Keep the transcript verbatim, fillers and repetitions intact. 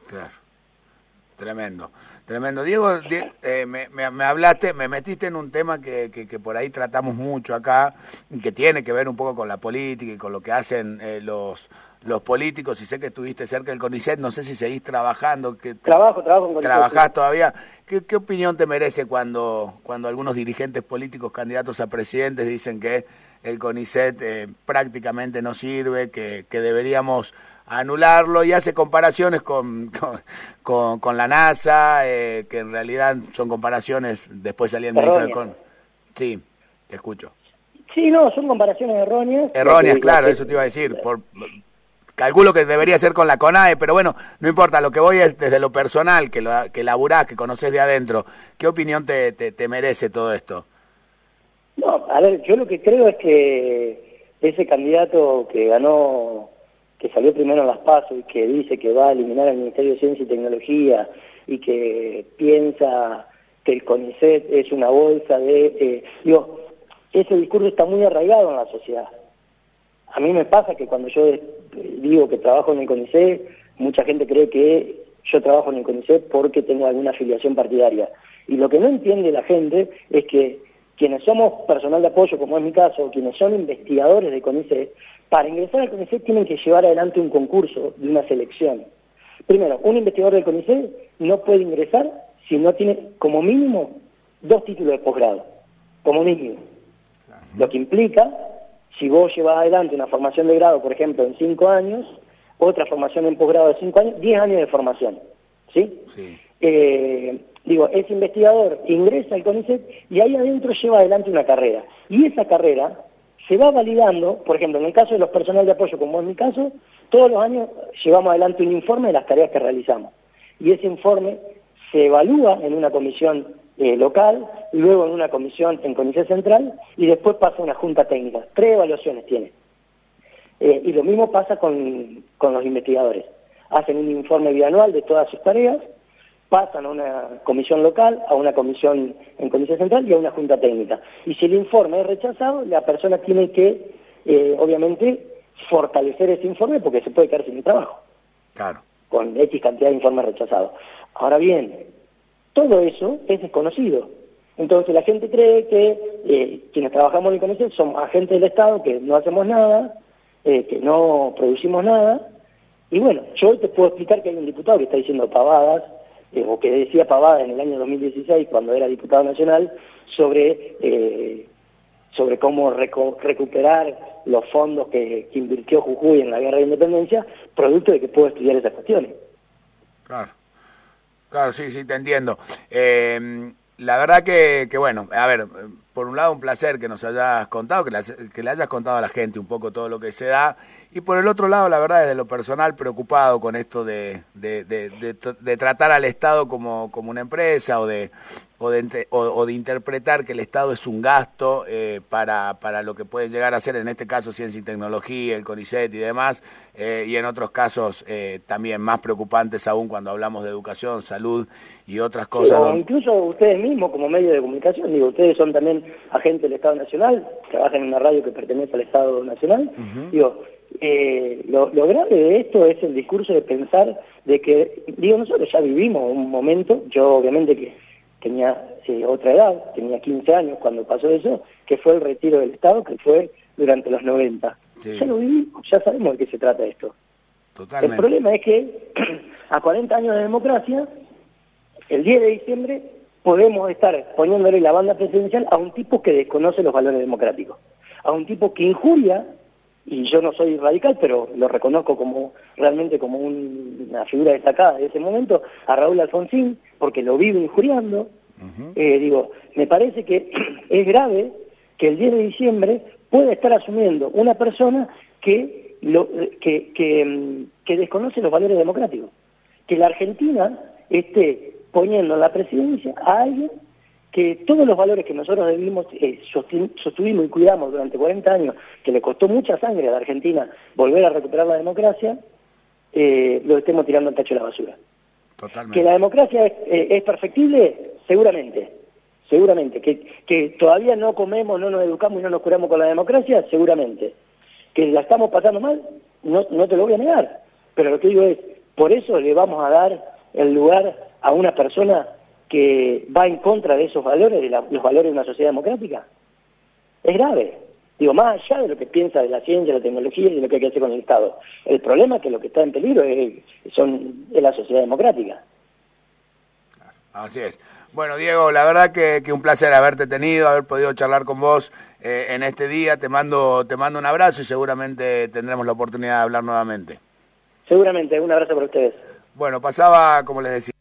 Claro. Tremendo, tremendo. Diego, Die- eh, me, me, me hablaste, me metiste en un tema que, que, que por ahí tratamos mucho acá, que tiene que ver un poco con la política y con lo que hacen eh, los los políticos, y sé que estuviste cerca del CONICET, no sé si seguís trabajando, que te, Trabajo, trabajo en CONICET. trabajás todavía. ¿Qué, qué opinión te merece cuando, cuando algunos dirigentes políticos candidatos a presidentes dicen que el CONICET eh, prácticamente no sirve, que, que deberíamos anularlo, y hace comparaciones con, con, con, con la NASA, eh, que en realidad son comparaciones, después salía el ministro de Con... Sí, te escucho. Sí, no, son comparaciones erróneas. Erróneas, que, claro, que, eso te iba a decir. Por, calculo que debería ser con la CONAE, pero bueno, no importa, lo que voy es desde lo personal, que, lo, que laburás, que conocés de adentro. ¿Qué opinión te, te, te merece todo esto? No, a ver, yo lo que creo es que ese candidato que ganó, que salió primero en las PASO y que dice que va a eliminar al Ministerio de Ciencia y Tecnología y que piensa que el CONICET es una bolsa de... Eh, digo, ese discurso está muy arraigado en la sociedad. A mí me pasa que cuando yo digo que trabajo en el CONICET, mucha gente cree que yo trabajo en el CONICET porque tengo alguna afiliación partidaria. Y lo que no entiende la gente es que quienes somos personal de apoyo, como es mi caso, quienes son investigadores de CONICET, para ingresar al CONICET tienen que llevar adelante un concurso de una selección. Primero, un investigador del CONICET no puede ingresar si no tiene como mínimo dos títulos de posgrado, como mínimo. Lo que implica, si vos llevas adelante una formación de grado, por ejemplo, en cinco años, otra formación en posgrado de cinco años, diez años de formación, ¿sí? Sí. Eh, digo, ese investigador ingresa al CONICET y ahí adentro lleva adelante una carrera. Y esa carrera se va validando, por ejemplo, en el caso de los personal de apoyo, como es mi caso, todos los años llevamos adelante un informe de las tareas que realizamos. Y ese informe se evalúa en una comisión eh, local, luego en una comisión en CONICET Central, y después pasa a una junta técnica. Tres evaluaciones tiene. Eh, y lo mismo pasa con, con los investigadores. Hacen un informe bianual de todas sus tareas, pasan a una comisión local, a una comisión en CONICET Central y a una junta técnica. Y si el informe es rechazado, la persona tiene que, eh, obviamente, fortalecer ese informe porque se puede quedar sin el trabajo. Claro. Con X cantidad de informes rechazados. Ahora bien, todo eso es desconocido. Entonces la gente cree que eh, quienes trabajamos en el CONICET somos agentes del Estado, que no hacemos nada, eh, que no producimos nada. Y bueno, yo hoy te puedo explicar que hay un diputado que está diciendo pavadas, eh, o que decía pavadas en el año dos mil dieciséis, cuando era diputado nacional, sobre eh, sobre cómo reco recuperar los fondos que, que invirtió Jujuy en la guerra de independencia, producto de que puedo estudiar esas cuestiones. Claro, claro, sí, sí, te entiendo. Eh, la verdad que, que, bueno, a ver, por un lado un placer que nos hayas contado, que, la, que le hayas contado a la gente un poco todo lo que se da, y por el otro lado, la verdad, desde lo personal, preocupado con esto de, de, de, de, de tratar al Estado como, como una empresa, o de, o, de, o, o de interpretar que el Estado es un gasto eh, para, para lo que puede llegar a ser, en este caso, ciencia y tecnología, el CONICET y demás, eh, y en otros casos eh, también más preocupantes aún cuando hablamos de educación, salud y otras cosas. Sí, o donde... incluso ustedes mismos como medio de comunicación, digo, ustedes son también agentes del Estado Nacional, trabajan en una radio que pertenece al Estado Nacional, uh-huh. digo, eh, lo, lo grave de esto es el discurso de pensar de que, digo, nosotros ya vivimos un momento, yo obviamente que tenía eh, otra edad, tenía quince años cuando pasó eso, que fue el retiro del Estado, que fue durante los noventa. Sí. Ya lo vivimos, ya sabemos de qué se trata esto. Totalmente. El problema es que a cuarenta años de democracia, el diez de diciembre, podemos estar poniéndole la banda presidencial a un tipo que desconoce los valores democráticos, a un tipo que injuria, y yo no soy radical, pero lo reconozco como realmente como un, una figura destacada de ese momento, a Raúl Alfonsín, porque lo vive injuriando. Uh-huh. eh, digo, me parece que es grave que el diez de diciembre pueda estar asumiendo una persona que, lo, que, que, que desconoce los valores democráticos, que la Argentina esté poniendo en la presidencia a alguien que todos los valores que nosotros debimos, eh, sostuvimos y cuidamos durante cuarenta años, que le costó mucha sangre a la Argentina volver a recuperar la democracia, eh, lo estemos tirando al tacho de la basura. Totalmente. Que la democracia es, eh, es perfectible, seguramente, seguramente. Que, que todavía no comemos, no nos educamos y no nos curamos con la democracia, seguramente. Que la estamos pasando mal, no, no te lo voy a negar. Pero lo que digo es, por eso le vamos a dar el lugar a una persona que va en contra de esos valores, de la, los valores de una sociedad democrática. Es grave. Digo, más allá de lo que piensa de la ciencia, la tecnología y de lo que hay que hacer con el Estado. El problema es que lo que está en peligro es, son, es la sociedad democrática. Así es. Bueno, Diego, la verdad que, que un placer haberte tenido, haber podido charlar con vos eh, en este día. Te mando, te mando un abrazo y seguramente tendremos la oportunidad de hablar nuevamente. Seguramente, un abrazo para ustedes. Bueno, pasaba, como les decía.